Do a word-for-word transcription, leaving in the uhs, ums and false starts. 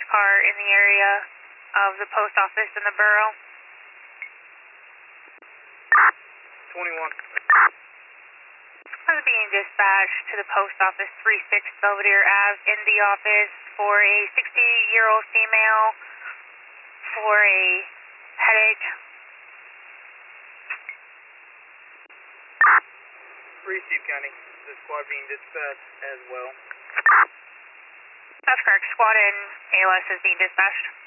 car in the area of the post office in the borough. twenty-one. I was being dispatched to the post office, three six Belvedere Ave, in the office for a sixty-year-old female for a headache. Receive County. The squad being dispatched as well. That's correct. Squad and A L S is being dispatched.